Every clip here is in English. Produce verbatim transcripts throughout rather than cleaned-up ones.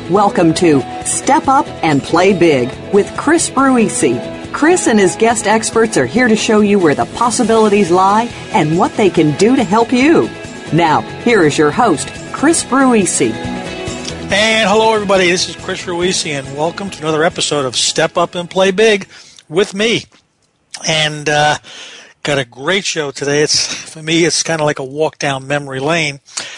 Welcome to Step Up and Play Big with Chris Bruisi. Chris and his guest experts are here to show you where the possibilities lie and what they can do to help you. Now, here is your host, Chris Bruisi. And hello, everybody. This is Chris Bruisi, and welcome to another episode of Step Up and Play Big with me. And uh, got a great show today. It's for me, it's kind of like a walk down memory lane.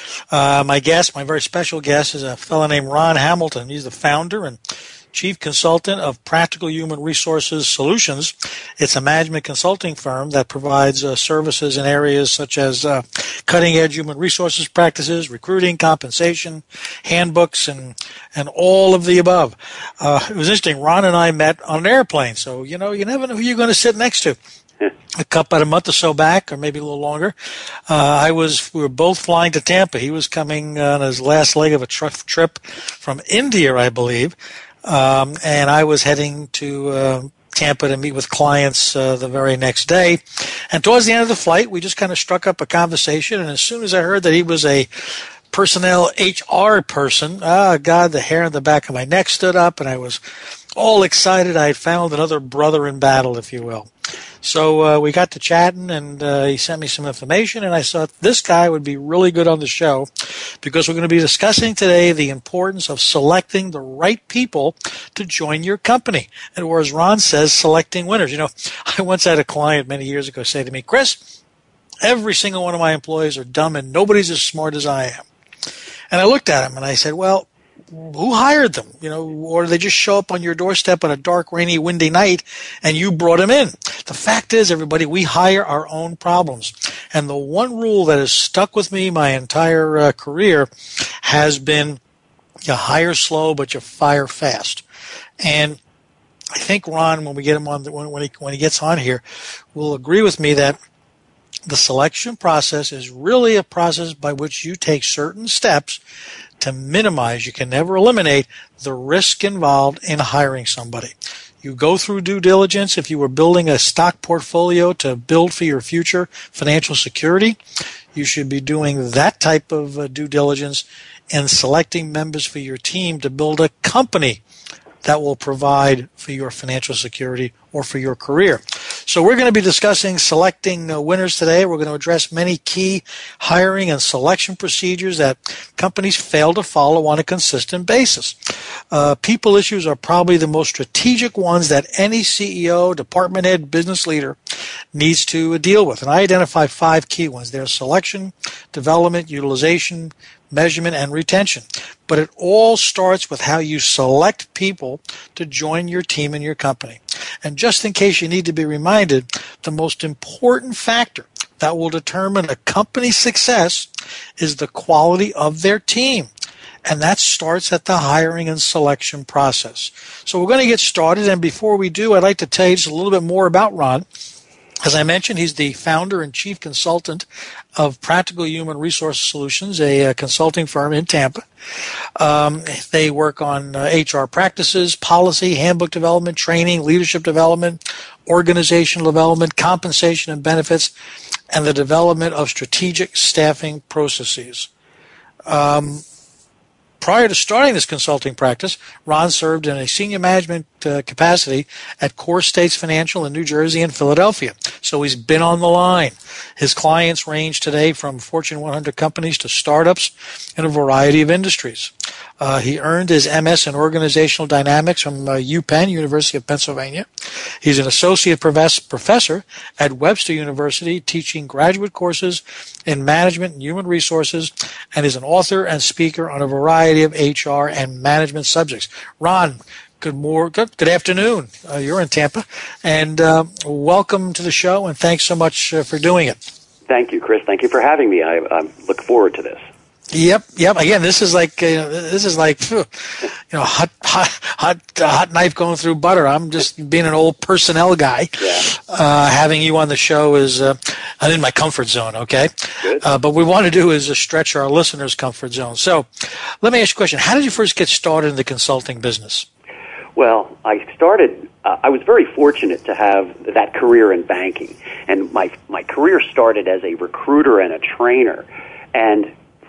Uh, my guest, my very special guest, is a fellow named Ron Hamilton. He's the founder and chief consultant of Practical Human Resources Solutions. It's a management consulting firm that provides uh, services in areas such as uh, cutting-edge human resources practices, recruiting, compensation, handbooks, and and all of the above. Uh, it was interesting. Ron and I met on an airplane, so you know you never know who you're going to sit next to. A couple, about a month or so back, or maybe a little longer, uh, I was. We were both flying to Tampa. He was coming on his last leg of a tr- trip from India, I believe, um, and I was heading to uh, Tampa to meet with clients uh, the very next day. And towards the end of the flight, we just kind of struck up a conversation. And as soon as I heard that he was a personnel H R person, ah, God, the hair on the back of my neck stood up, and I was all excited. I had found another brother in battle, if you will. So uh, we got to chatting, and uh, he sent me some information, and I thought this guy would be really good on the show because we're going to be discussing today the importance of selecting the right people to join your company. And or as Ron says, selecting winners. You know, I once had a client many years ago say to me, Chris, every single one of my employees are dumb and nobody's as smart as I am. And I looked at him and I said, well, who hired them? You know, or did they just show up on your doorstep on a dark, rainy, windy night and you brought them in? The fact is, everybody, we hire our own problems. And the one rule that has stuck with me my entire uh, career has been you hire slow, but you fire fast. And I think Ron, when we get him on, the, when, when, he, when he gets on here, will agree with me that the selection process is really a process by which you take certain steps to minimize, you can never eliminate, the risk involved in hiring somebody. You go through due diligence. If you were building a stock portfolio to build for your future financial security, you should be doing that type of uh, due diligence in selecting members for your team to build a company that will provide for your financial security or for your career. So we're going to be discussing selecting uh, winners today. We're going to address many key hiring and selection procedures that companies fail to follow on a consistent basis. Uh, people issues are probably the most strategic ones that any C E O, department head, business leader needs to uh, deal with. And I identify five key ones. There's selection, development, utilization, measurement, and retention. But it all starts with how you select people to join your team and your company. And just in case you need to be reminded, the most important factor that will determine a company's success is the quality of their team. And that starts at the hiring and selection process. So we're going to get started. And before we do, I'd like to tell you just a little bit more about Ron. As I mentioned, he's the founder and chief consultant of Practical Human Resources Solutions, a, a consulting firm in Tampa. Um, they work on uh, H R practices, policy, handbook development, training, leadership development, organizational development, compensation and benefits, and the development of strategic staffing processes. Um, Prior to starting this consulting practice, Ron served in a senior management uh, capacity at Core States Financial in New Jersey and Philadelphia. So he's been on the line. His clients range today from Fortune one hundred companies to startups in a variety of industries. Uh, he earned his M S in Organizational Dynamics from uh, UPenn, University of Pennsylvania. He's an associate professor at Webster University, teaching graduate courses in management and human resources, and is an author and speaker on a variety of H R and management subjects. Ron, good more, good, good afternoon. Uh, you're in Tampa, and uh, welcome to the show, and thanks so much uh, for doing it. Thank you, Chris. Thank you for having me. I, I look forward to this. Yep, yep. Again, this is like uh, this is like you know, hot, hot, hot, uh, hot knife going through butter. I'm just being an old personnel guy. Yeah. Uh, having you on the show is uh, I'm in my comfort zone. Okay. Good. Uh, but what we want to do is uh, stretch our listeners' comfort zone. So, let me ask you a question: how did you first get started in the consulting business? Well, I started. Uh, I was very fortunate to have that career in banking, and my my career started as a recruiter and a trainer, and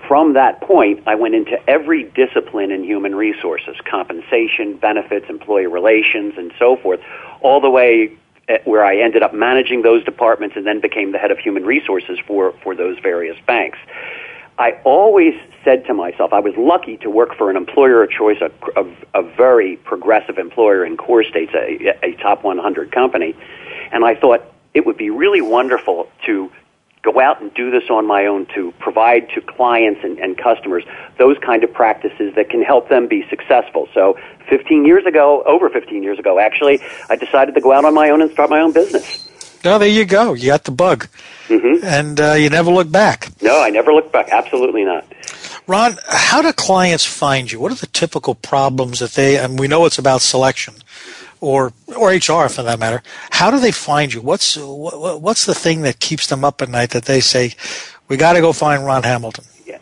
from that point, I went into every discipline in human resources, compensation, benefits, employee relations, and so forth, all the way where I ended up managing those departments and then became the head of human resources for, for those various banks. I always said to myself, I was lucky to work for an employer of choice, a, a, a very progressive employer in core states, a, a top one hundred company, and I thought it would be really wonderful to go out and do this on my own, to provide to clients and, and customers those kind of practices that can help them be successful. So fifteen years ago, over fifteen years ago actually, I decided to go out on my own and start my own business. No, there you go. You got the bug. Mm-hmm. And uh, you never look back. No, I never looked back. Absolutely not. Ron, how do clients find you? What are the typical problems that they, and we know it's about selection, or or H R for that matter. How do they find you? What's what, what's the thing that keeps them up at night that they say, we got to go find Ron Hamilton? Yeah.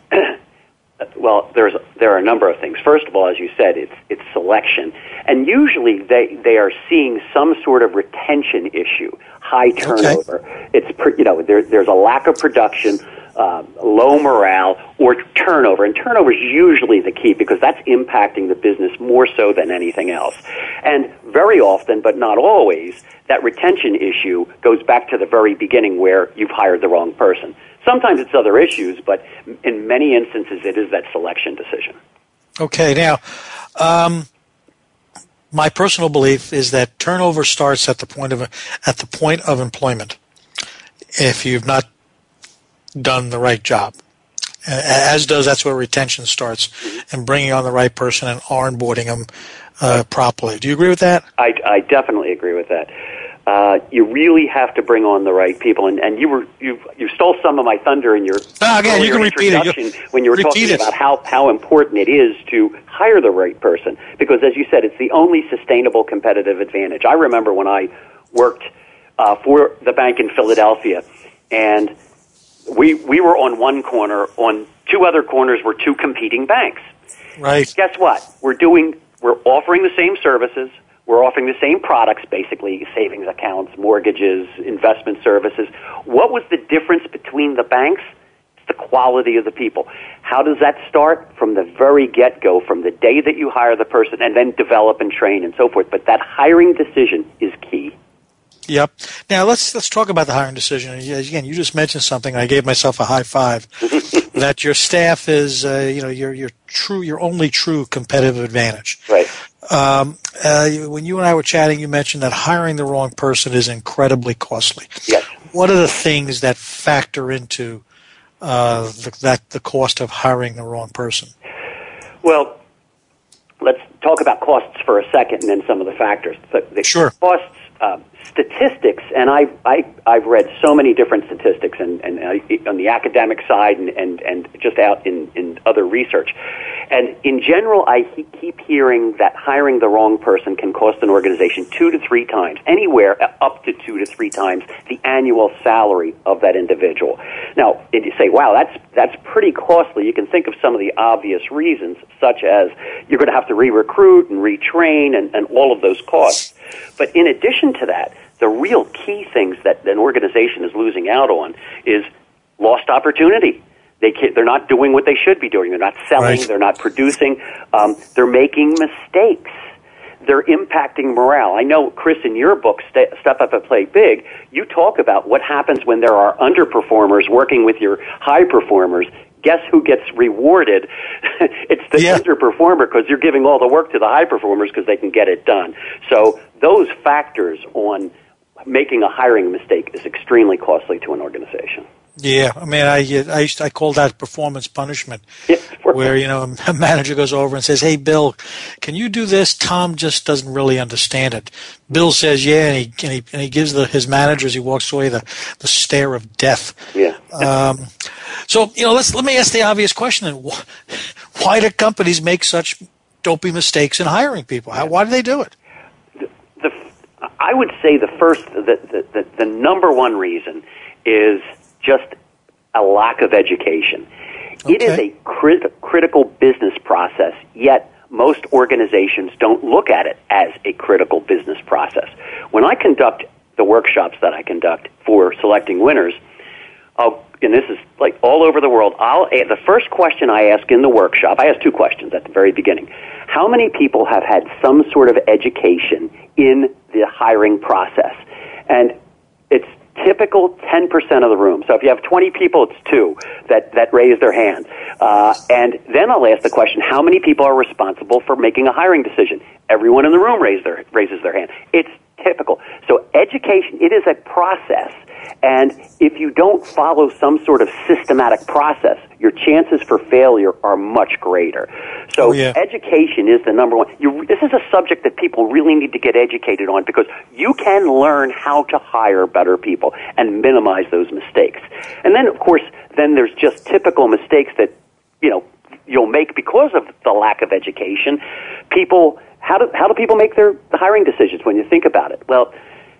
Well, there's there are a number of things. First of all, as you said, it's it's selection, and usually they they are seeing some sort of retention issue, high turnover. Okay. It's you know there there's a lack of production. Uh, low morale, or turnover. And turnover is usually the key because that's impacting the business more so than anything else. And very often, but not always, that retention issue goes back to the very beginning where you've hired the wrong person. Sometimes it's other issues, but in many instances it is that selection decision. Okay, now, um, my personal belief is that turnover starts at the point of at the point of employment. If you've not done the right job, as does that's where retention starts, and bringing on the right person and onboarding them uh, properly. Do you agree with that? I, I definitely agree with that. Uh, you really have to bring on the right people, and, and you were you you stole some of my thunder in your, no, again, you can repeat it. when you were talking it. about how how important it is to hire the right person, because as you said, it's the only sustainable competitive advantage. I remember when I worked uh, for the bank in Philadelphia, and We we were on one corner. On two other corners were two competing banks. Right. Guess what? We're doing. We're offering the same services. We're offering the same products, basically savings accounts, mortgages, investment services. What was the difference between the banks? It's the quality of the people. How does that start? From the very get-go, from the day that you hire the person, and then develop and train and so forth. But that hiring decision is key. Yep. Now let's let's talk about the hiring decision. Again, you just mentioned something. I gave myself a high five. That your staff is, uh, you know, your your true, your only true competitive advantage. Right. Um, uh, when you and I were chatting, you mentioned that hiring the wrong person is incredibly costly. Yes. What are the things that factor into uh, the, that the cost of hiring the wrong person? Well, let's talk about costs for a second, and then some of the factors. The, the sure. Costs. Uh, statistics, and I, I, I've read so many different statistics and, and uh, on the academic side and, and, and just out in, in other research. And in general, I he, keep hearing that hiring the wrong person can cost an organization two to three times, anywhere up to two to three times the annual salary of that individual. Now, if you say, wow, that's, that's pretty costly, you can think of some of the obvious reasons, such as you're going to have to re-recruit and retrain and, and all of those costs. But in addition to that, the real key things that an organization is losing out on is lost opportunity. They can't, they're not doing what they should be doing. They're not selling. Right. They're not producing. Um, they're making mistakes. They're impacting morale. I know, Chris, in your book, Step Up and Play Big, you talk about what happens when there are underperformers working with your high performers. Guess who gets rewarded? It's the yeah. underperformer, because you're giving all the work to the high performers because they can get it done. So those factors on making a hiring mistake is extremely costly to an organization. Yeah, I mean, I I, used to, I call that performance punishment, yeah, where, you know, a manager goes over and says, "Hey, Bill, can you do this?" Tom just doesn't really understand it. Bill says, "Yeah," and he and he, and he gives the, his manager, as he walks away, the, the stare of death. Yeah. Um, so, you know, let's let me ask the obvious question: then, why do companies make such dopey mistakes in hiring people? How, why do they do it? The, the, I would say the first, the, the, the, the number one reason is just a lack of education. Okay. It is a crit- critical business process, yet most organizations don't look at it as a critical business process. When I conduct the workshops that I conduct for selecting winners, I'll and this is like all over the world, I'll the first question I ask in the workshop, I ask two questions at the very beginning. How many people have had some sort of education in the hiring process? And it's typical ten percent of the room. So if you have twenty people, it's two that, that raise their hand. Uh, and then I'll ask the question, how many people are responsible for making a hiring decision? Everyone in the room raise their, raises their hand. It's typical. So education, it is a process. And if you don't follow some sort of systematic process, your chances for failure are much greater. So oh, yeah. education is the number one. You, this is a subject that people really need to get educated on, because you can learn how to hire better people and minimize those mistakes. And then, of course, then there's just typical mistakes that, you know, you'll make because of the lack of education. People, how do, how do people make their hiring decisions when you think about it? Well,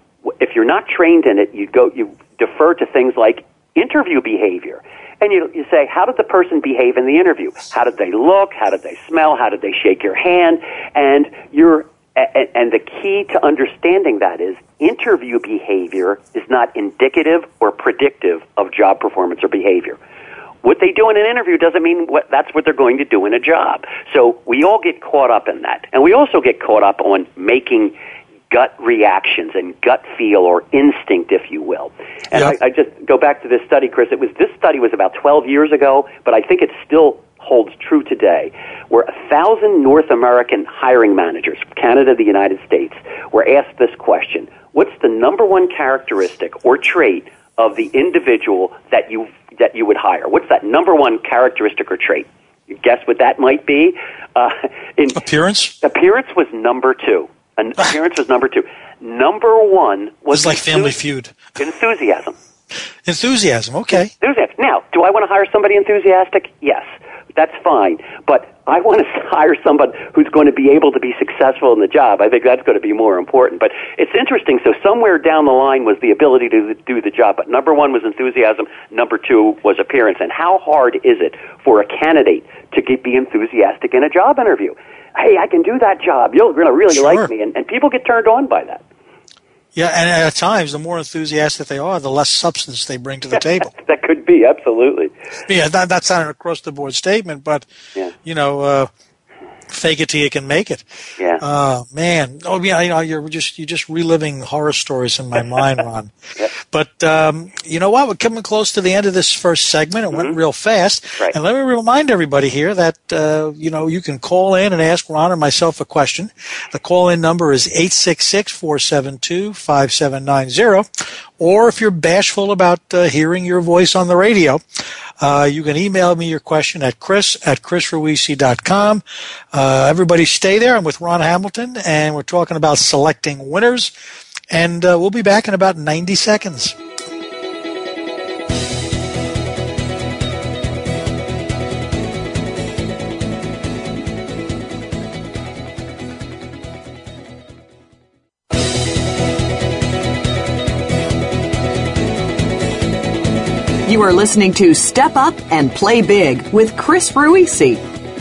if you're not trained in it, you go, you defer to things like interview behavior. And you, you say, how did the person behave in the interview? How did they look? How did they smell? How did they shake your hand? And you're, and, and the key to understanding that is interview behavior is not indicative or predictive of job performance or behavior. What they do in an interview doesn't mean what, that's what they're going to do in a job. So we all get caught up in that. And we also get caught up on making gut reactions and gut feel or instinct, if you will. And yep. I, I just go back to this study, Chris. It was this study was about twelve years ago, but I think it still holds true today, where a thousand North American hiring managers, Canada, the United States, were asked this question: what's the number one characteristic or trait of the individual that you that you would hire? What's that number one characteristic or trait? You guess what that might be? Uh, in, appearance. Appearance was number two. And appearance was number two. Number one was it's like Family Feud. Enthusiasm. Enthusiasm. Okay. Enthusiasm. Now, do I want to hire somebody enthusiastic? Yes, that's fine. But I want to hire somebody who's going to be able to be successful in the job. I think that's going to be more important. But it's interesting. So somewhere down the line was the ability to do the job. But number one was enthusiasm. Number two was appearance. And how hard is it for a candidate to get, be enthusiastic in a job interview? Hey, I can do that job. You're going to really sure. like me. And, and people get turned on by that. Yeah, and at times, the more enthusiastic they are, the less substance they bring to the table. That could be, absolutely. Yeah, that, that's not an across-the-board statement, but, yeah. you know, uh, fake it till you can make it. Yeah. Uh, man. Oh, yeah, you know, you're just, you're just reliving horror stories in my mind, Ron. Yep. But, um, you know what? We're coming close to the end of this first segment. It mm-hmm. went real fast. Right. And let me remind everybody here that, uh, you know, you can call in and ask Ron or myself a question. The call-in number is eight six six, four seven two, five seven nine zero. Or if you're bashful about uh, hearing your voice on the radio, uh, you can email me your question at chris at chris ruisi dot com. Uh, everybody stay there. I'm with Ron Hamilton, and we're talking about selecting winners. And uh, we'll be back in about ninety seconds. You are listening to Step Up and Play Big with Chris Ruisi.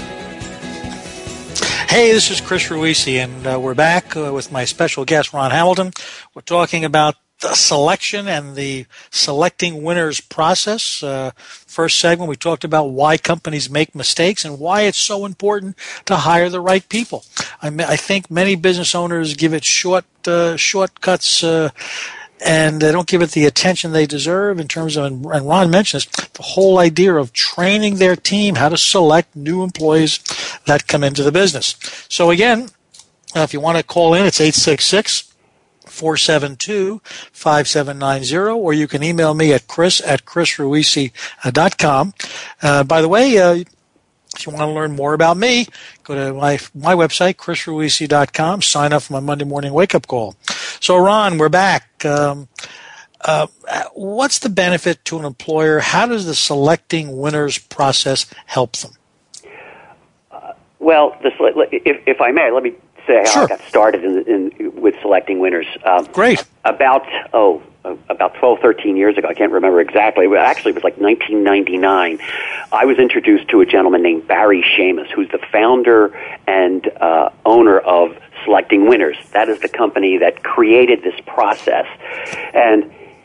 Hey, this is Chris Ruisi, and uh, we're back uh, with my special guest, Ron Hamilton. We're talking about the selection and the selecting winners process. Uh, first segment, we talked about why companies make mistakes and why it's so important to hire the right people. I, I think many business owners give it short uh, shortcuts uh and they don't give it the attention they deserve in terms of, and Ron mentions, the whole idea of training their team how to select new employees that come into the business. So again, uh, if you want to call in, it's eight six six, four seven two, five seven nine zero, or you can email me at chris at chris ruisi dot com. Uh, by the way, uh, if you want to learn more about me, go to my my website, chris ruisi dot com, sign up for my Monday morning wake-up call. So, Ron, we're back. Um, uh, what's the benefit to an employer? How does the selecting winners process help them? Uh, well, this, if, if I may, let me say how sure. I got started in, in, with selecting winners. Um, Great. About, oh, about twelve, thirteen years ago, I can't remember exactly. Actually, it was like nineteen ninety-nine. I was introduced to a gentleman named Barry Shamus, who's the founder and uh, owner of Selecting Winners. That is the company that created this process. And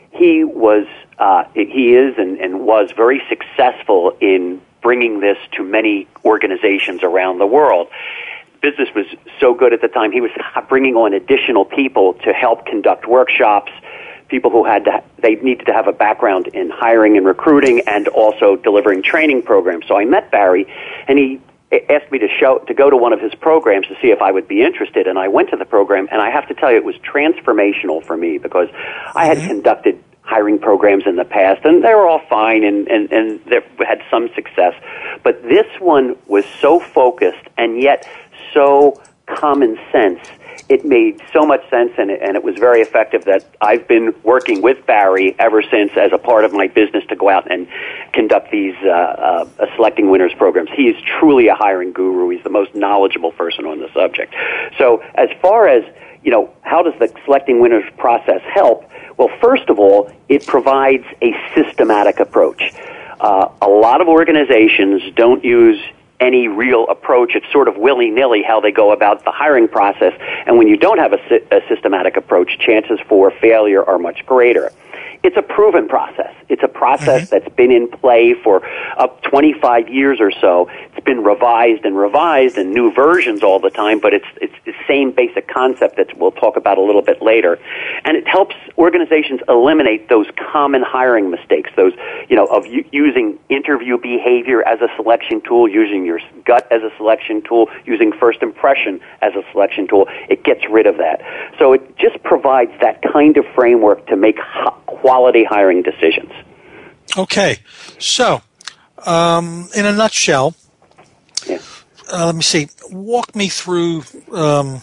he was, uh, he is and, and was very successful in bringing this to many organizations around the world. Business was so good at the time, he was bringing on additional people to help conduct workshops, people who had to, they needed to have a background in hiring and recruiting and also delivering training programs. So I met Barry, and he asked me to show, to go to one of his programs to see if I would be interested, and I went to the program, and I have to tell you, it was transformational for me because I had mm-hmm. conducted hiring programs in the past, and they were all fine, and, and, and they had some success. But this one was so focused and yet so common sense. It made so much sense, and it, and it was very effective that I've been working with Barry ever since as a part of my business to go out and conduct these uh, uh, Selecting Winners programs. He is truly a hiring guru. He's the most knowledgeable person on the subject. So as far as, you know, how does the Selecting Winners process help? Well, first of all, it provides a systematic approach. Uh, a lot of organizations don't use any real approach. It's sort of willy-nilly how they go about the hiring process. And when you don't have a, a systematic approach, chances for failure are much greater. It's a proven process. It's a process mm-hmm. that's been in play for up twenty-five years or so. It's been revised and revised and new versions all the time, but it's it's the same basic concept that we'll talk about a little bit later. And it helps organizations eliminate those common hiring mistakes, those, you know, of u- using interview behavior as a selection tool, using your gut as a selection tool, using first impression as a selection tool. It gets rid of that. So it just provides that kind of framework to make ho- quality hiring decisions. Okay. So, um, in a nutshell, yeah. uh, let me see. Walk me through um,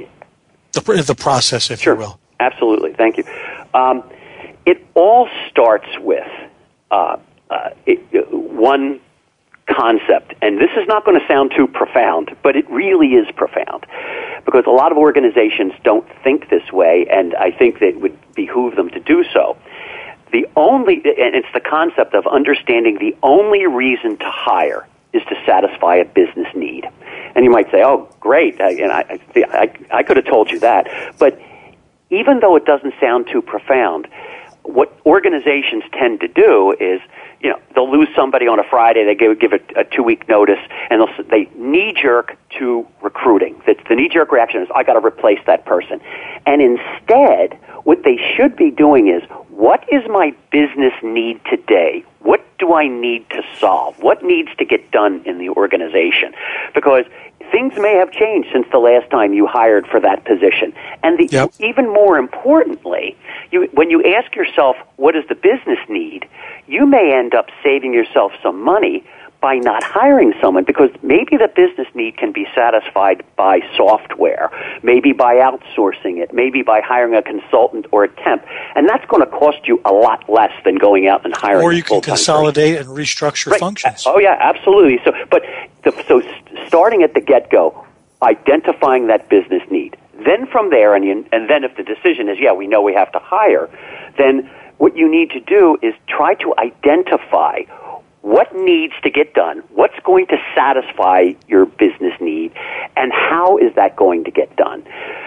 the the process, if sure. you will. Absolutely. Thank you. Um, it all starts with uh, uh, it, uh, one concept, and this is not going to sound too profound, but it really is profound, because a lot of organizations don't think this way, and I think that it would behoove them to do so. The only, and it's the concept of understanding the only reason to hire is to satisfy a business need. And you might say, oh, great, I, and I, I, I could have told you that. But even though it doesn't sound too profound, what organizations tend to do is, you know, they'll lose somebody on a Friday, they give, give a, a two-week notice, and they'll, they knee-jerk to recruiting. The, the knee-jerk reaction is, I got to replace that person. And instead, what they should be doing is, what is my business need today? What do I need to solve? What needs to get done in the organization? Because things may have changed since the last time you hired for that position. And the, yep. even more importantly, you, when you ask yourself, what does the business need, you may end up saving yourself some money by not hiring someone, because maybe the business need can be satisfied by software, maybe by outsourcing it, maybe by hiring a consultant or a temp, and that's going to cost you a lot less than going out and hiring. Or you can consolidate person. and restructure right. functions. Oh yeah, absolutely. So, but the, so starting at the get-go, identifying that business need. Then from there, and you, and then if the decision is, yeah, we know we have to hire, then what you need to do is try to identify what needs to get done, what's going to satisfy your business need, and how is that going to get done.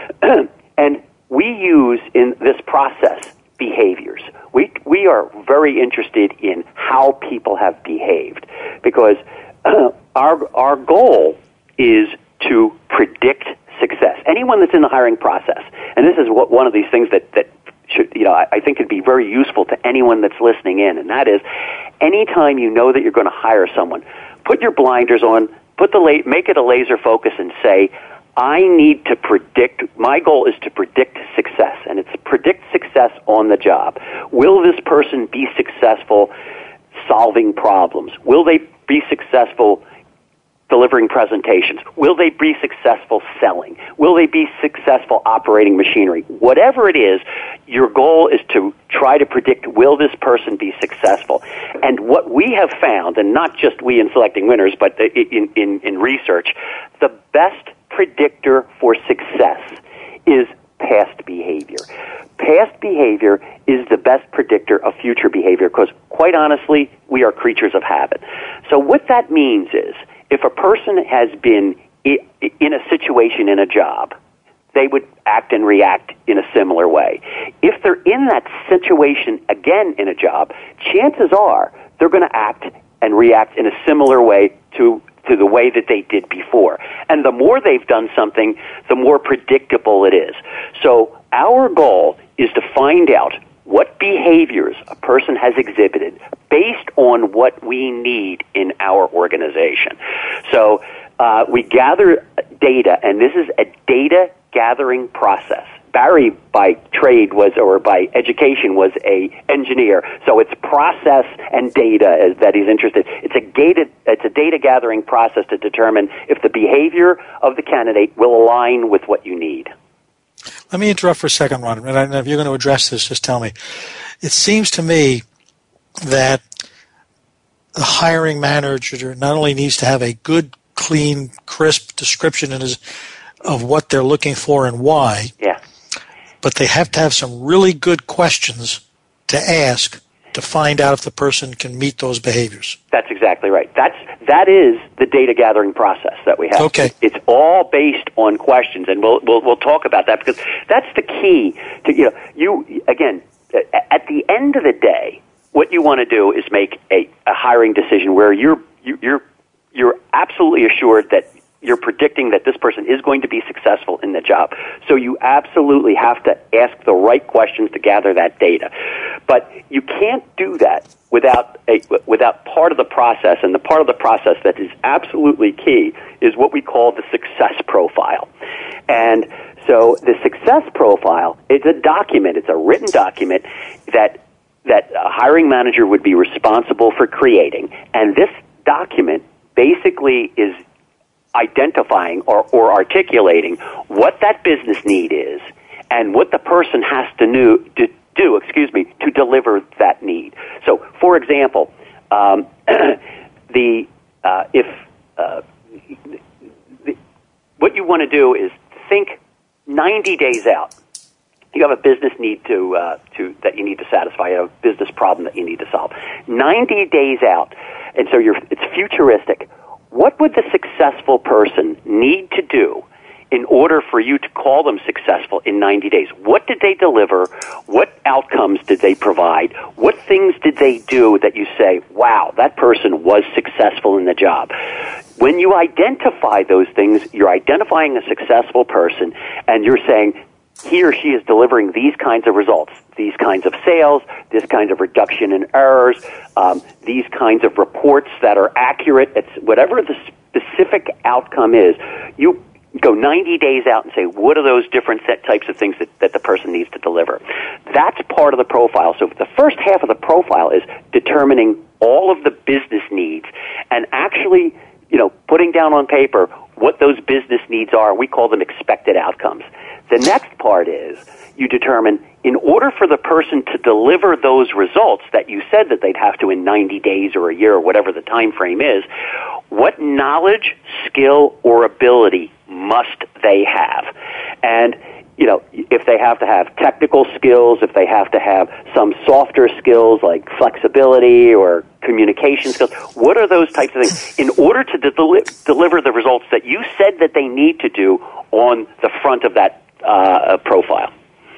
And we use in this process behaviors. We we are very interested in how people have behaved, because uh, our our goal is to predict success. Anyone that's in the hiring process, and this is what one of these things that that should, you know, I, I think it'd be very useful to anyone that's listening in, and that is, anytime you know that you're going to hire someone, put your blinders on, put the la- make it a laser focus, and say, I need to predict, my goal is to predict success, and it's predict success on the job. Will this person be successful solving problems? Will they be successful delivering presentations? Will they be successful selling? Will they be successful operating machinery? Whatever it is, your goal is to try to predict, will this person be successful? And what we have found, and not just we in Selecting Winners, but in, in, in research, the best predictor for success is past behavior. Past behavior is the best predictor of future behavior, because quite honestly, we are creatures of habit. So what that means is, if a person has been in a situation in a job they would act and react in a similar way. If they're in that situation again in a job, chances are they're going to act and react in a similar way to to the way that they did before. And the more they've done something, the more predictable it is. So our goal is to find out what behaviors a person has exhibited based on what we need in our organization. So uh, we gather data, and this is a data gathering process. Barry, by trade was, or by education, was a engineer. So it's process and data that he's interested. It's a gated, it's a data gathering process to determine if the behavior of the candidate will align with what you need. Let me interrupt for a second, Ron. And if you're going to address this, just tell me. It seems to me that the hiring manager not only needs to have a good, clean, crisp description in his, of what they're looking for and why. Yeah. But they have to have some really good questions to ask to find out if the person can meet those behaviors. That's exactly right. That's that is the data gathering process that we have. Okay. It's all based on questions, and we'll we'll, we'll talk about that because that's the key to, you know, you again at the end of the day, what you want to do is make a, a hiring decision where you're you, you're you're absolutely assured that you're predicting that this person is going to be successful in the job. So you absolutely have to ask the right questions to gather that data. But you can't do that without a, without part of the process, and the part of the process that is absolutely key is what we call the success profile. And so the success profile is a document, it's a written document that that a hiring manager would be responsible for creating. And this document basically is identifying or, or articulating what that business need is and what the person has to, new, to do, excuse me, to deliver that need. So, for example, um, the uh, if uh, the, what you want to do is think ninety days out. You have a business need to uh, to that you need to satisfy. You have a business problem that you need to solve. ninety days out, and so you're it's futuristic. What would the successful person need to do in order for you to call them successful in ninety days? What did they deliver? What outcomes did they provide? What things did they do that you say, wow, that person was successful in the job? When you identify those things, you're identifying a successful person, and you're saying, he or she is delivering these kinds of results, these kinds of sales, this kind of reduction in errors, um, these kinds of reports that are accurate. It's whatever the specific outcome is, you go ninety days out and say, what are those different set types of things that, that the person needs to deliver? That's part of the profile. So the first half of the profile is determining all of the business needs and actually, you know, putting down on paper what those business needs are. We call them expected outcomes. The next part is you determine, in order for the person to deliver those results that you said that they'd have to in ninety days or a year or whatever the time frame is, what knowledge, skill, or ability must they have? And, you know, if they have to have technical skills, if they have to have some softer skills like flexibility or communication skills, what are those types of things in order to de- deliver the results that you said that they need to do on the front of that uh, profile?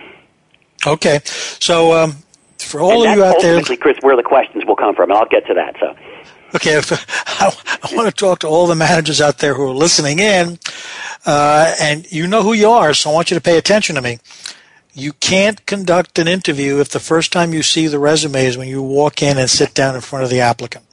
Okay. So um, for all and of you out there... ultimately, Chris, where the questions will come from, and I'll get to that. So, Okay, if, I, I want to talk to all the managers out there who are listening in, uh, and you know who you are, so I want you to pay attention to me. You can't conduct an interview if the first time you see the resume is when you walk in and sit down in front of the applicant.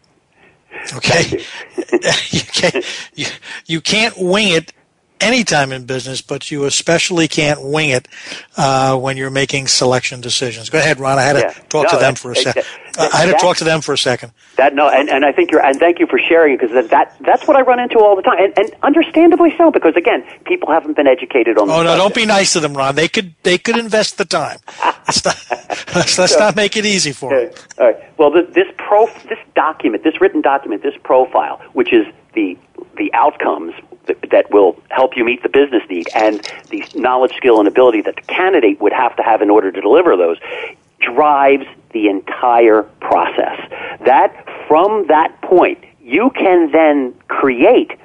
Okay? you, can't, you, you can't wing it anytime in business, but you especially can't wing it uh, when you're making selection decisions. Go ahead, Ron. I had to yeah. talk no, to them for a second. I had to talk to them for a second. That no, and, and I think you're, and thank you for sharing it, because that, that that's what I run into all the time, and, and understandably so, because again, people haven't been educated on. Oh the no! subject. Don't be nice to them, Ron. They could they could invest the time. Let's not, let's, let's not make it easy for them. All right. Well, this this pro this document, this written document, this profile, which is the the outcomes that, that will help you meet the business need, and the knowledge, skill, and ability that the candidate would have to have in order to deliver those, drives the entire process. That, from that point, you can then create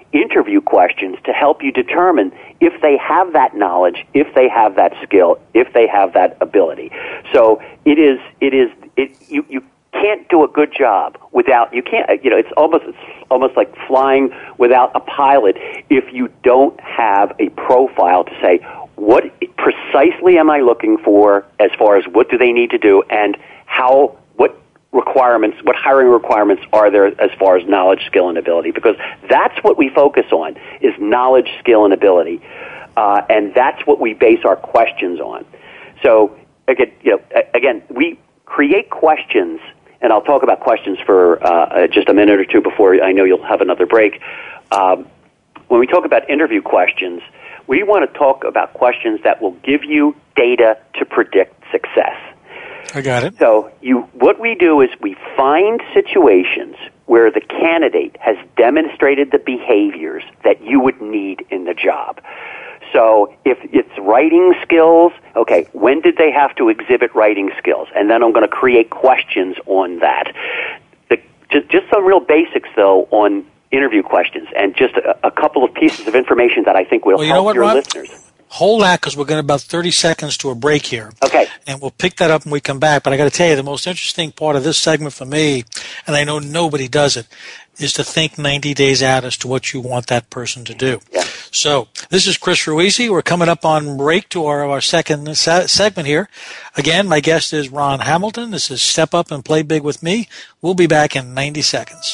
interview questions to help you determine if they have that knowledge, if they have that skill, if they have that ability. So it is, it is, it, you, you can't do a good job without, you can't, you know, it's almost, it's almost like flying without a pilot if you don't have a profile to say, what precisely am I looking for as far as what do they need to do and how, what requirements, what hiring requirements are there as far as knowledge, skill, and ability? Because that's what we focus on, is knowledge, skill, and ability. Uh, and that's what we base our questions on. So, again, you know, again, we create questions, and I'll talk about questions for uh, just a minute or two before I know you'll have another break. Um, when we talk about interview questions, we want to talk about questions that will give you data to predict success. I got it. So you, what we do is we find situations where the candidate has demonstrated the behaviors that you would need in the job. So if it's writing skills, okay, when did they have to exhibit writing skills? And then I'm going to create questions on that. The, just, just some real basics, though, on interview questions, and just a, a couple of pieces of information that I think will well, you help know what, your Ron? listeners. Hold that, because we're going to about thirty seconds to a break here. Okay. And we'll pick that up when we come back. But I got to tell you, the most interesting part of this segment for me, and I know nobody does it, is to think ninety days out as to what you want that person to do. Yeah. So this is Chris Ruisi. We're coming up on break to our, our second se- segment here. Again, my guest is Ron Hamilton. This is Step Up and Play Big with me. We'll be back in ninety seconds.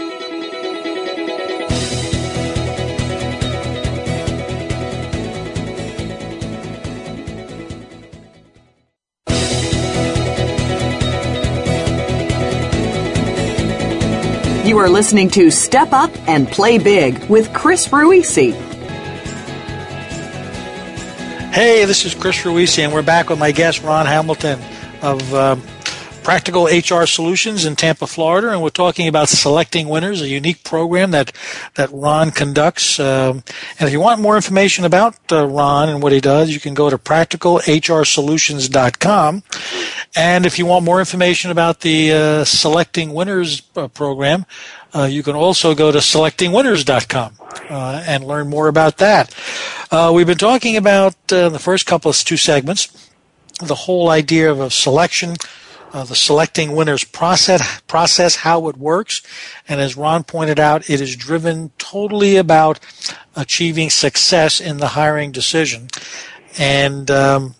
You are listening to Step Up and Play Big with Chris Ruisi. Hey, this is Chris Ruisi, and we're back with my guest, Ron Hamilton of uh, Practical H R Solutions in Tampa, Florida, and we're talking about Selecting Winners, a unique program that, that Ron conducts. Um, and if you want more information about uh, Ron and what he does, you can go to practical h r solutions dot com. And if you want more information about the uh, Selecting Winners uh, program, uh, you can also go to selecting winners dot com uh, and learn more about that. Uh, we've been talking about uh, the first couple of two segments, the whole idea of a selection, uh, the Selecting Winners process, process, how it works. And as Ron pointed out, it is driven totally about achieving success in the hiring decision. And um,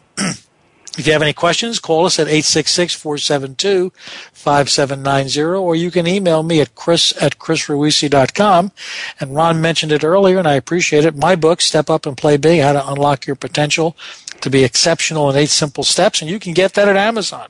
if you have any questions, call us at eight six six, four seven two, five seven nine zero, or you can email me at chris at chris ruisi dot com. And Ron mentioned it earlier, and I appreciate it. My book, Step Up and Play Big, How to Unlock Your Potential to Be Exceptional in Eight Simple Steps, and you can get that at Amazon.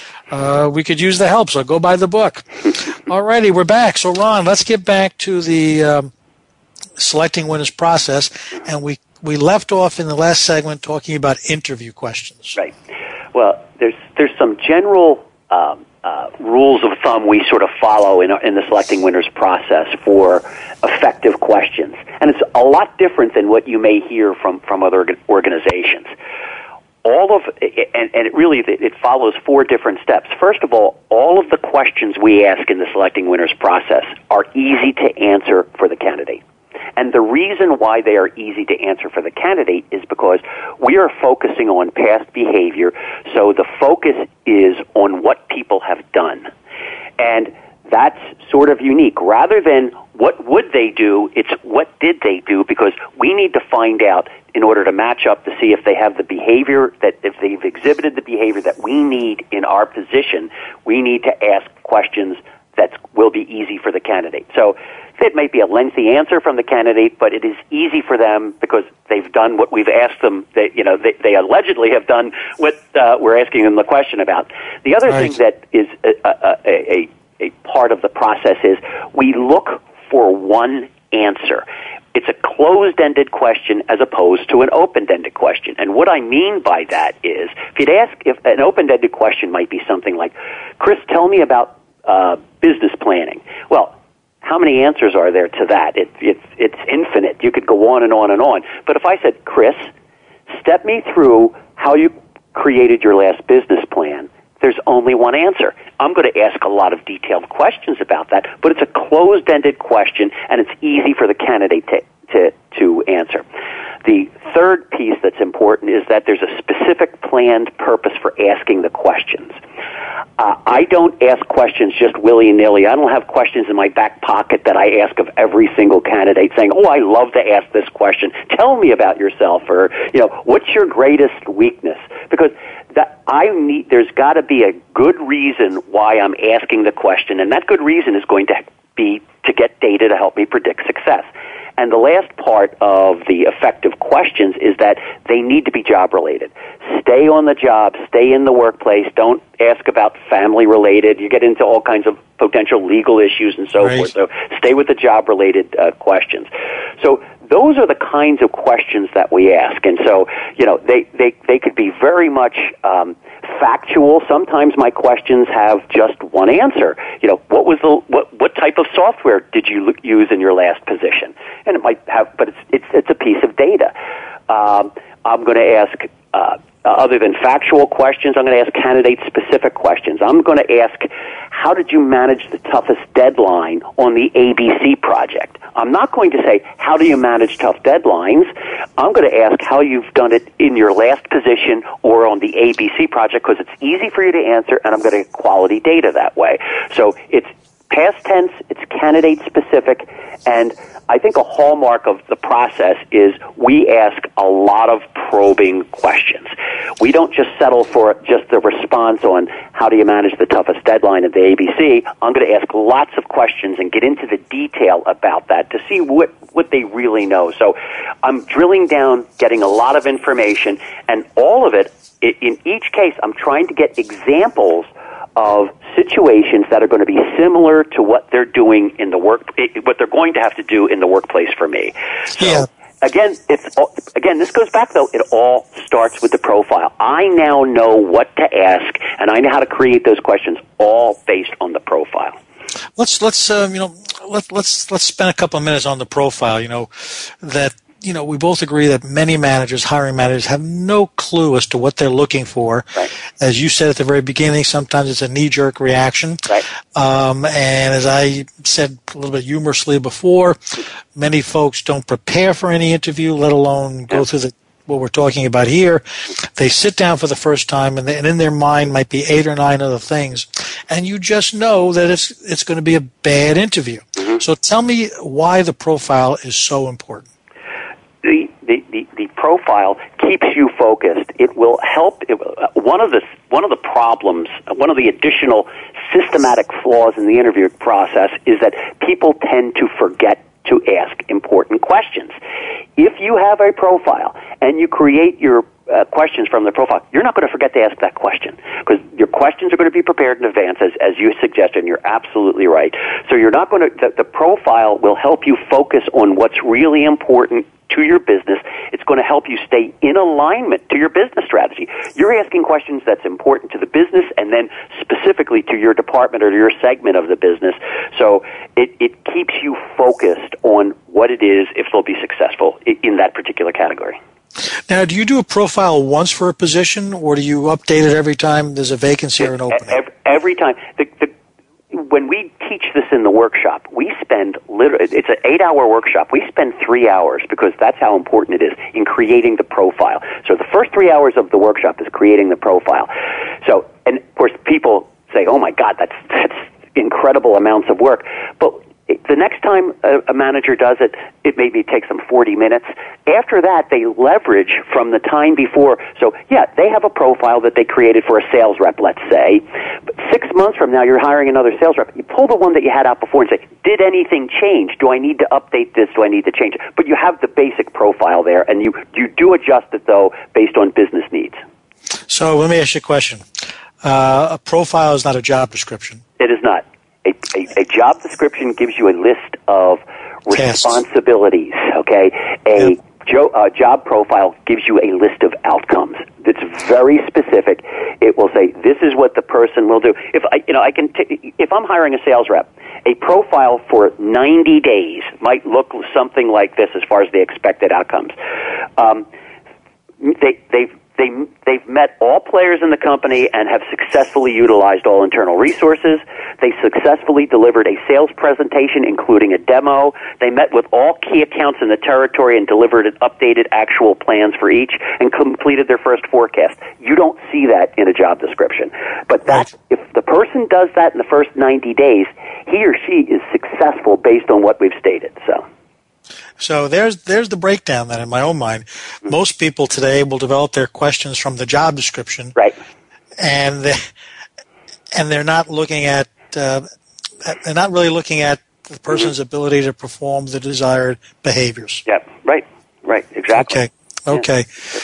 Uh, we could use the help, so go buy the book. All righty, we're back. So, Ron, let's get back to the um, Selecting Winners process, and we, we left off in the last segment talking about interview questions. Right. Well, there's there's some general um, uh, rules of thumb we sort of follow in, in the Selecting Winners process for effective questions. And it's a lot different than what you may hear from, from other organizations. All of, and, and it really, it follows four different steps. First of all, all of the questions we ask in the Selecting Winners process are easy to answer for the candidate. And the reason why they are easy to answer for the candidate is because we are focusing on past behavior, so the focus is on what people have done. And that's sort of unique. Rather than what would they do, it's what did they do, because we need to find out in order to match up to see if they have the behavior, that if they've exhibited the behavior that we need in our position, we need to ask questions that will be easy for the candidate. So it may be a lengthy answer from the candidate, but it is easy for them because they've done what we've asked them. They, you know, they, they allegedly have done what uh, we're asking them the question about. The other right. thing that is a, a, a, a part of the process is we look for one answer. It's a closed-ended question as opposed to an open-ended question. And what I mean by that is, if you'd ask, if an open-ended question might be something like, Chris, tell me about uh, business planning. Well, how many answers are there to that? It, it's it's infinite. You could go on and on and on. But if I said, Chris, step me through how you created your last business plan, there's only one answer. I'm going to ask a lot of detailed questions about that, but it's a closed-ended question, and it's easy for the candidate to, to, to answer. The third piece that's important is that there's a specific planned purpose for asking the questions. Uh, I don't ask questions just willy-nilly. I don't have questions in my back pocket that I ask of every single candidate saying, oh, I love to ask this question. Tell me about yourself, or, you know, what's your greatest weakness? Because that I need, there's got to be a good reason why I'm asking the question, and that good reason is going to be to get data to help me predict success. And the last part of the effective questions is that they need to be job-related. Stay on the job, stay in the workplace, don't ask about family-related. You get into all kinds of potential legal issues and so right. forth. So stay with the job-related uh, questions. So those are the kinds of questions that we ask. And so, you know, they, they, they could be very much um, factual. Sometimes my questions have just one answer. You know, what was the what what type of software did you use in your last position? And it might have, but it's it's it's a piece of data. Um, I'm going to ask. Uh, other than factual questions, I'm going to ask candidate-specific questions. I'm going to ask, how did you manage the toughest deadline on the A B C project? I'm not going to say, how do you manage tough deadlines? I'm going to ask how you've done it in your last position or on the A B C project, because it's easy for you to answer, and I'm going to get quality data that way. So it's past tense, it's candidate-specific, and I think a hallmark of the process is we ask a lot of probing questions. We don't just settle for just the response on how do you manage the toughest deadline at the A B C. I'm going to ask lots of questions and get into the detail about that to see what, what they really know. So I'm drilling down, getting a lot of information, and all of it, in each case, I'm trying to get examples of situations that are going to be similar to what they're doing in the work, what they're going to have to do in the workplace for me. So, yeah. again, it's all, again, this goes back though. It all starts with the profile. I now know what to ask, and I know how to create those questions, all based on the profile. Let's let's um, you know let let's let's spend a couple of minutes on the profile. You know that. You know, we both agree that many managers, hiring managers, have no clue as to what they're looking for. Right. As you said at the very beginning, sometimes it's a knee-jerk reaction. Right. Um, and as I said a little bit humorously before, many folks don't prepare for any interview, let alone go through the what we're talking about here. They sit down for the first time, and, they, and in their mind might be eight or nine other things, and you just know that it's it's going to be a bad interview. Mm-hmm. So tell me why the profile is so important. The, the, the, the profile keeps you focused. It will help. It, uh, one of the one of the problems, one of the additional systematic flaws in the interview process is that people tend to forget to ask important questions. If you have a profile and you create your uh, questions from the profile, you're not going to forget to ask that question, because your questions are going to be prepared in advance, as, as you suggested, and you're absolutely right. So you're not going to, the, the profile will help you focus on what's really important to your business. It's going to help you stay in alignment to your business strategy. You're asking questions that's important to the business and then specifically to your department or to your segment of the business. So it, it keeps you focused on what it is if they'll be successful in that particular category. Now, do you do a profile once for a position, or do you update it every time there's a vacancy or an opening? Every, every time. The, the, when we teach this in the workshop, we spend literally, it's an eight-hour workshop. We spend three hours because that's how important it is in creating the profile. So the first three hours of the workshop is creating the profile. So, and of course, people say, "Oh my God, that's that's incredible amounts of work." But the next time a, a manager does it, it maybe takes them forty minutes. After that, they leverage from the time before. So, yeah, they have a profile that they created for a sales rep, let's say. But six months from now, you're hiring another sales rep. You pull the one that you had out before and say, did anything change? Do I need to update this? Do I need to change it? But you have the basic profile there, and you, you do adjust it, though, based on business needs. So let me ask you a question. Uh, a profile is not a job description. It is not. A, a, a job description gives you a list of responsibilities, okay? A yep. jo- uh, job profile gives you a list of outcomes. It's very specific. It will say, this is what the person will do. If I, you know, I can t- if I'm hiring a sales rep, a profile for ninety days might look something like this as far as the expected outcomes. Um, they, they've They, they've met all players in the company and have successfully utilized all internal resources. They successfully delivered a sales presentation, including a demo. They met with all key accounts in the territory and delivered updated actual plans for each and completed their first forecast. You don't see that in a job description. But that's, if the person does that in the first ninety days, he or she is successful based on what we've stated. So. So there's there's the breakdown then in my own mind. Mm-hmm. Most people today will develop their questions from the job description, right? And they, and they're not looking at uh, they're not really looking at the person's mm-hmm. ability to perform the desired behaviors. Yep, right, right, exactly. Okay. Okay,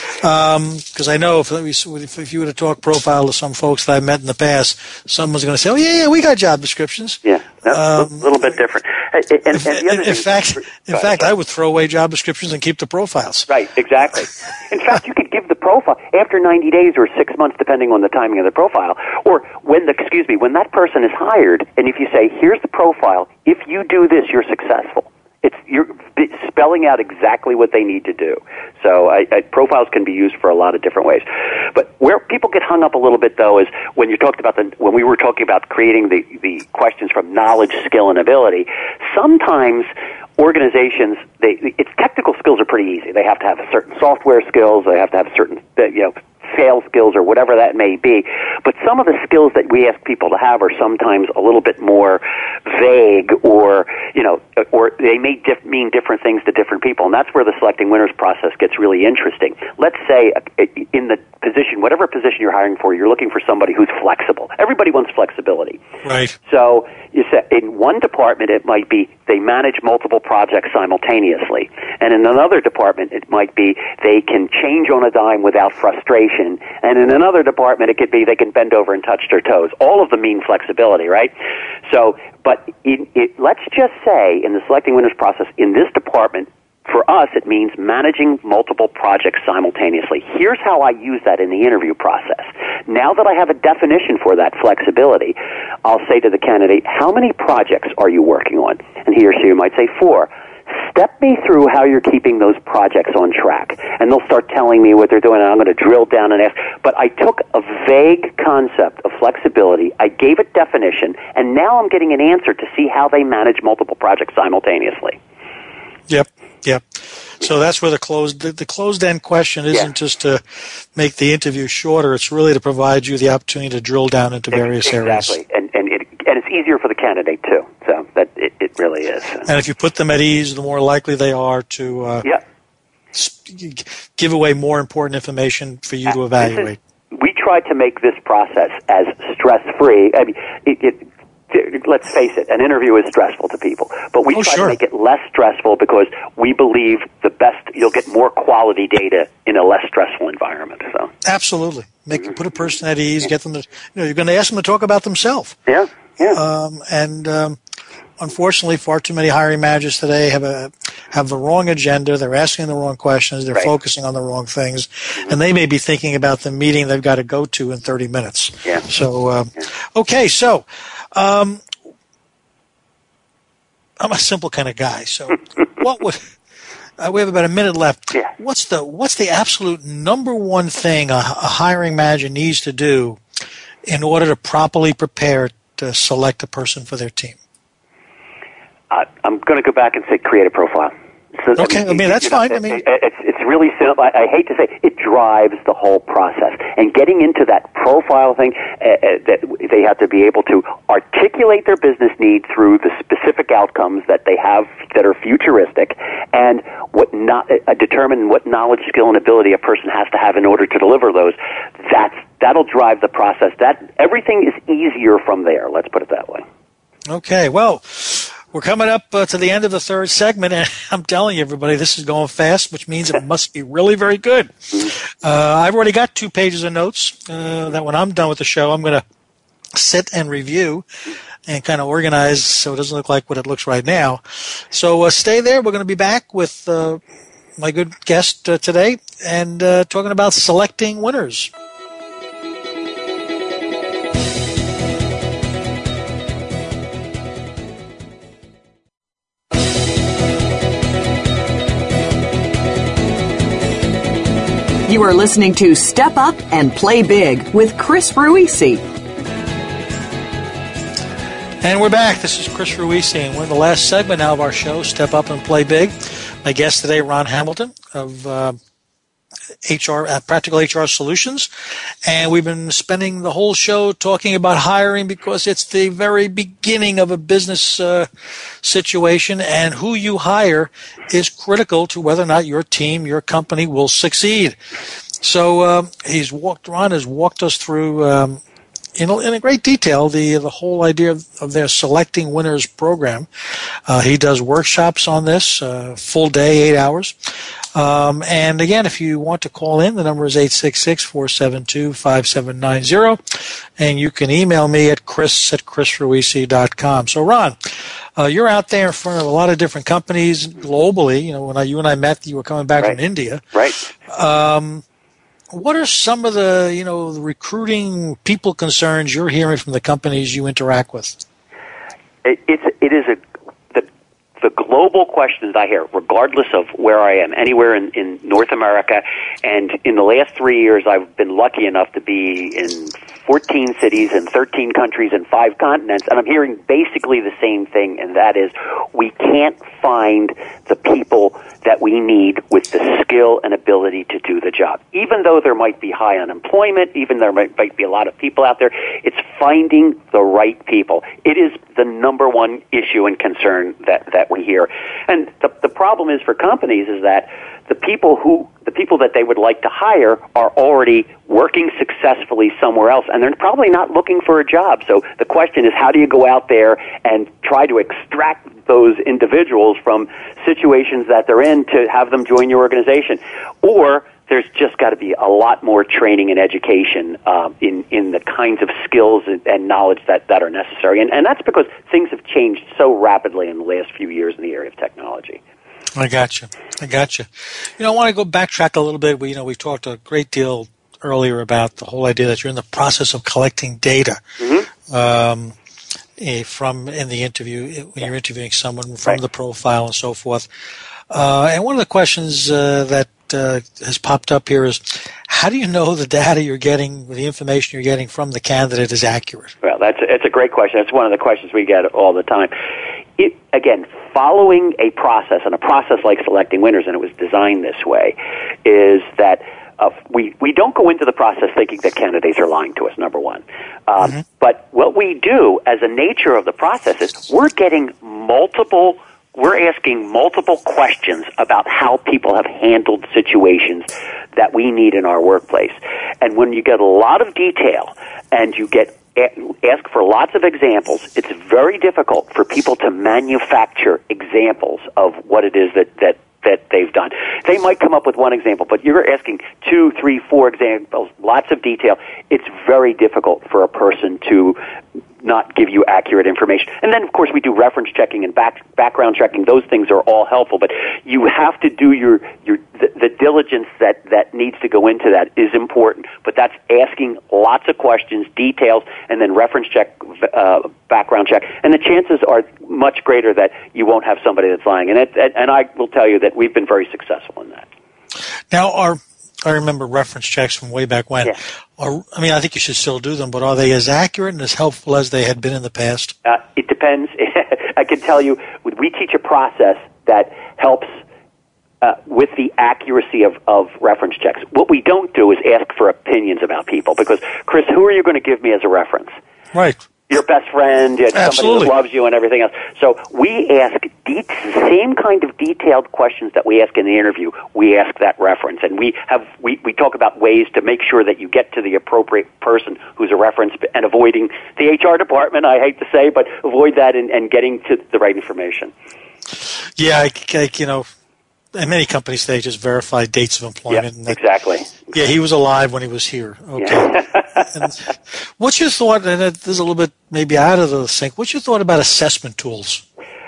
because um, I know if, if if you were to talk profile to some folks that I've met in the past, someone's going to say, "Oh yeah, yeah, we got job descriptions." Yeah, no, um, a little bit different. And, and, and and in, in fact, in fact, I would throw away job descriptions and keep the profiles. Right, exactly. In fact, you could give the profile after ninety days or six months, depending on the timing of the profile, or when the excuse me, when that person is hired, and if you say, "Here's the profile. If you do this, you're successful." It's you're spelling out exactly what they need to do. So I, I, profiles can be used for a lot of different ways. But where people get hung up a little bit, though, is when you talked about the when we were talking about creating the the questions from knowledge, skill, and ability. Sometimes organizations, they its technical skills are pretty easy. They have to have certain software skills. They have to have certain you know. sales skills or whatever that may be. But some of the skills that we ask people to have are sometimes a little bit more vague or, you know, or they may diff- mean different things to different people. And that's where the selecting winners process gets really interesting. Let's say in the position, whatever position you're hiring for, you're looking for somebody who's flexible. Everybody wants flexibility. Right. So you say in one department it might be they manage multiple projects simultaneously. And in another department it might be they can change on a dime without frustration. And in another department, it could be they can bend over and touch their toes. All of them mean flexibility, right? So, but it, it, let's just say in the selecting winners process, in this department, for us, it means managing multiple projects simultaneously. Here's how I use that in the interview process. Now that I have a definition for that flexibility, I'll say to the candidate, how many projects are you working on? And he or she might say four. Step me through how you're keeping those projects on track. And they'll start telling me what they're doing, and I'm going to drill down and ask. But I took a vague concept of flexibility, I gave it definition, and now I'm getting an answer to see how they manage multiple projects simultaneously. Yep, yep. So that's where the closed the, the closed-end question isn't yeah. just to make the interview shorter. It's really to provide you the opportunity to drill down into various exactly. areas. Exactly, and, and, it, and it's easier for the candidate, too. So that it, it really is. And if you put them at ease, the more likely they are to uh, yeah. sp- give away more important information for you to evaluate. Is, we try to make this process as stress-free. I mean, it, it let's face it, an interview is stressful to people. But we oh, try sure. to make it less stressful because we believe the best, you'll get more quality data in a less stressful environment. So absolutely. Make mm-hmm. Put a person at ease, get them to, you know, you're going to ask them to talk about themselves. Yeah, yeah. Um, and um, unfortunately, far too many hiring managers today have a have the wrong agenda. They're asking the wrong questions. They're right. focusing on the wrong things. Mm-hmm. And they may be thinking about the meeting they've got to go to in thirty minutes. Yeah. So, um, yeah. okay, so Um, I'm a simple kind of guy, so what would uh, we have about a minute left? Yeah. What's the what's the absolute number one thing a, a hiring manager needs to do in order to properly prepare to select a person for their team? Uh, I'm going to go back and say create a profile. So, okay, I mean, I mean that's you know, fine. I mean, it, it's it's really simple. I, I hate to say it drives the whole process. And getting into that profile thing, uh, uh, that they have to be able to articulate their business need through the specific outcomes that they have that are futuristic, and what not uh, determine what knowledge, skill, and ability a person has to have in order to deliver those. That's that'll drive the process. That everything is easier from there. Let's put it that way. Okay. Well. We're coming up uh, to the end of the third segment, and I'm telling you, everybody, this is going fast, which means it must be really very good. Uh, I've already got two pages of notes uh, that when I'm done with the show, I'm going to sit and review and kind of organize so it doesn't look like what it looks right now. So uh, stay there. We're going to be back with uh, my good guest uh, today and uh, talking about selecting winners. You are listening to Step Up and Play Big with Chris Ruisi. And we're back. This is Chris Ruisi, and we're in the last segment now of our show, Step Up and Play Big. My guest today, Ron Hamilton of uh, H R, uh, Practical H R Solutions. And we've been spending the whole show talking about hiring because it's the very beginning of a business uh, situation, and who you hire is critical to whether or not your team, your company will succeed. So uh, he's walked, Ron has walked us through um, In a, in a great detail, the the whole idea of, of their Selecting Winners program. Uh, he does workshops on this, uh, full day, eight hours. Um, and again, if you want to call in, the number is eight six six, four seven two, five seven nine zero. And you can email me at chris at chris ruisi dot com. So, Ron, uh, you're out there in front of a lot of different companies globally. You know, when I, you and I met, you were coming back right. from India. Right. Um, What are some of the, you know, the recruiting people concerns you're hearing from the companies you interact with? It, it's it is a the the global questions I hear, regardless of where I am, anywhere in, in North America, and in the last three years, I've been lucky enough to be in fourteen cities and thirteen countries and five continents, and I'm hearing basically the same thing, and that is we can't find the people that we need with the skill and ability to do the job. Even though there might be high unemployment, even there might, might be a lot of people out there, it's finding the right people. It is the number one issue and concern that, that we hear. And the, the problem is for companies is that the people who the people that they would like to hire are already working successfully somewhere else, and they're probably not looking for a job. So the question is, how do you go out there and try to extract those individuals from situations that they're in to have them join your organization? Or there's just got to be a lot more training and education um, in, in the kinds of skills and, and knowledge that, that are necessary. And, and that's because things have changed so rapidly in the last few years in the area of technology. I got you. I got you. You know, I want to go backtrack a little bit. We, you know, we talked a great deal earlier about the whole idea that you're in the process of collecting data mm-hmm. um, from in the interview when you're interviewing someone from right. the profile and so forth. Uh, and one of the questions uh, that uh, has popped up here is, how do you know the data you're getting, the information you're getting from the candidate is accurate? Well, that's a, it's a great question. It's one of the questions we get all the time. It, again, following a process, and a process like Selecting Winners, and it was designed this way, is that uh, we, we don't go into the process thinking that candidates are lying to us, number one. Um, mm-hmm. But what we do as a nature of the process is we're getting multiple We're asking multiple questions about how people have handled situations that we need in our workplace. And when you get a lot of detail and you get ask for lots of examples, it's very difficult for people to manufacture examples of what it is that, that, that they've done. They might come up with one example, but you're asking two, three, four examples, lots of detail. It's very difficult for a person to not give you accurate information. And then, of course, we do reference checking and back, background checking. Those things are all helpful, but you have to do your, your the, the diligence that, that needs to go into that is important. But that's asking lots of questions, details, and then reference check, uh, background check. And the chances are much greater that you won't have somebody that's lying. And it, and I will tell you that we've been very successful in that. Now, our I remember reference checks from way back when. Yeah. Are, I mean, I think you should still do them, but are they as accurate and as helpful as they had been in the past? Uh, it depends. I can tell you, we teach a process that helps uh, with the accuracy of, of reference checks. What we don't do is ask for opinions about people, because, Chris, who are you going to give me as a reference? Right. Your best friend, somebody Absolutely. who loves you and everything else. So we ask de- same kind of detailed questions that we ask in the interview. We ask that reference, and we have we, we talk about ways to make sure that you get to the appropriate person who's a reference, and avoiding the H R department. I hate to say, but avoid that and, and getting to the right information. Yeah, I, I, you know, in many companies they just verify dates of employment. Yep, and that, exactly. Yeah, he was alive when he was here. Okay. Yeah. And what's your thought, and this is a little bit maybe out of the sync, what's your thought about assessment tools?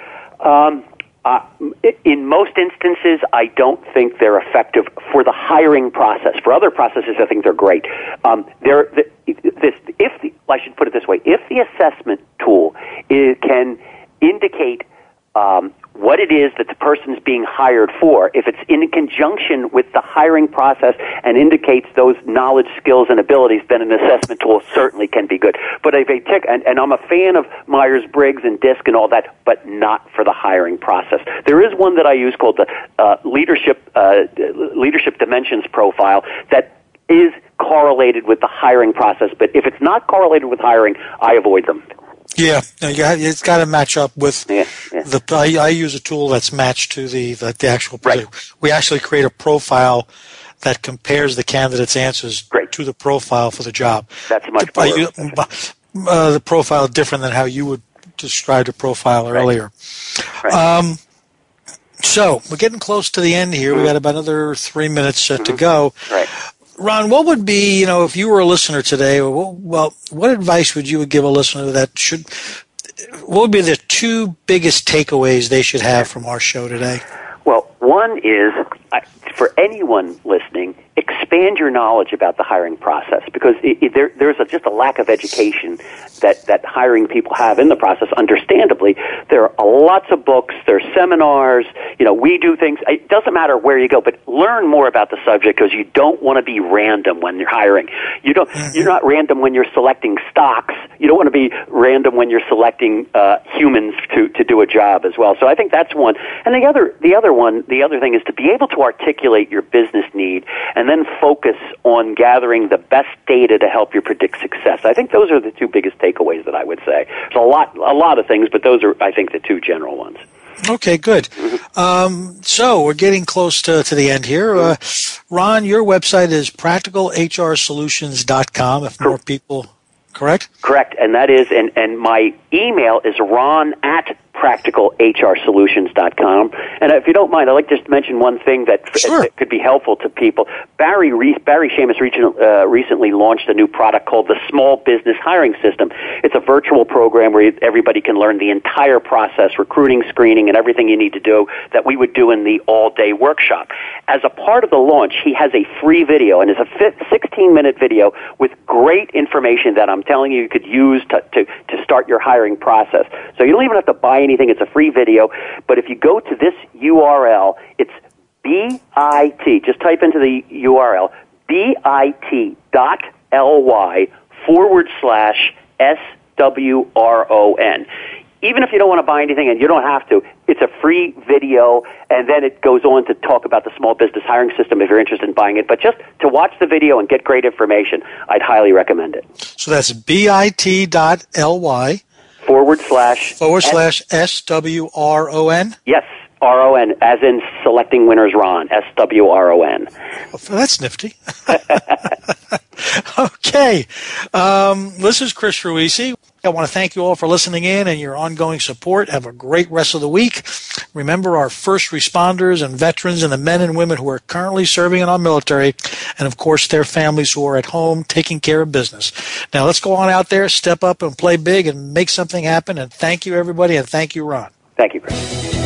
Um, uh, in most instances, I don't think they're effective for the hiring process. For other processes, I think they're great. Um, they're, this, if the, I should put it this way, if the assessment tool is, can indicate um, what it is that the person's being hired for. If it's in conjunction with the hiring process and indicates those knowledge, skills, and abilities, then an assessment tool certainly can be good. But if a tick, and, and I'm a fan of Myers-Briggs and DISC and all that, but not for the hiring process. There is one that I use called the uh, leadership uh, leadership dimensions profile that is correlated with the hiring process. But if it's not correlated with hiring, I avoid them. Yeah, no, you have, it's got to match up with yeah, yeah. the. I, I use a tool that's matched to the the, the actual. Right. We actually create a profile that compares the candidate's answers Great. to the profile for the job. That's much more. Uh, uh, the profile is different than how you would describe the profile right. earlier. Right. Um, so we're getting close to the end here. Mm-hmm. We got about another three minutes uh, mm-hmm. to go. Right. Ron, what would be, you know, if you were a listener today, well, what advice would you give a listener that should, what would be the two biggest takeaways they should have from our show today? Well, one is, for anyone listening, expand your knowledge about the hiring process, because it, it, there, there's a, just a lack of education that, that hiring people have in the process. Understandably, there are lots of books, there are seminars, you know, we do things. It doesn't matter where you go, but learn more about the subject, because you don't want to be random when you're hiring. You don't, mm-hmm. You're not random when you're selecting stocks. You don't want to be random when you're selecting uh, humans to, to do a job as well. So I think that's one. And the other, the other one, the other thing is to be able to articulate your business need and then focus on gathering the best data to help you predict success. I think those are the two biggest takeaways that I would say. There's a lot, a lot of things, but those are, I think, the two general ones. Okay, good. Mm-hmm. Um, so we're getting close to, to the end here. Uh, Ron, your website is practical h r solutions dot com. If more people, correct? Correct, and that is, and, and my email is ron at practical h r solutions dot com. And if you don't mind, I'd like just to mention one thing that, sure. that could be helpful to people. Barry Reese, Barry Shamus uh, recently launched a new product called the Small Business Hiring System. It's a virtual program where everybody can learn the entire process, recruiting, screening, and everything you need to do that we would do in the all-day workshop. As a part of the launch, he has a free video, and it's a sixteen-minute video with great information that I'm telling you you could use to, to, to start your hiring process. So you don't even have to buy anything. It's a free video. But if you go to this U R L, it's bit, just type into the U R L, bit.ly forward slash S W R O N. Even if you don't want to buy anything, and you don't have to, it's a free video, and then it goes on to talk about the small business hiring system if you're interested in buying it. But just to watch the video and get great information, I'd highly recommend it. So that's bit.ly forward slash forward slash S W R O N? Yes, R O N, as in selecting winners Ron, S W R O N. Well, that's nifty. Okay. Um, this is Chris Ruisi. I want to thank you all for listening in and your ongoing support. Have a great rest of the week. Remember our first responders and veterans and the men and women who are currently serving in our military, and of course their families who are at home taking care of business. Now let's go on out there, step up and play big and make something happen. And thank you, everybody, and thank you, Ron. Thank you, Chris.